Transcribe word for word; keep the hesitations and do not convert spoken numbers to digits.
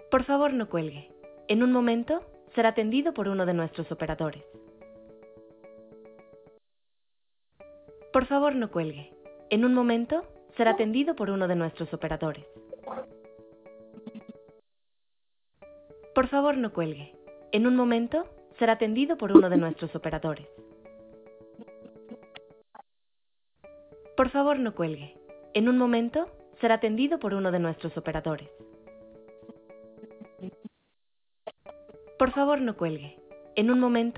Por favor, no cuelgue. En un momento será atendido por uno de nuestros operadores. Por favor, no cuelgue. En un momento será atendido por uno de nuestros operadores. Por favor, no cuelgue. En un momento será atendido por uno de nuestros operadores. Por favor, no cuelgue. En un momento será atendido por uno de nuestros operadores. Por favor, no cuelgue. En un momento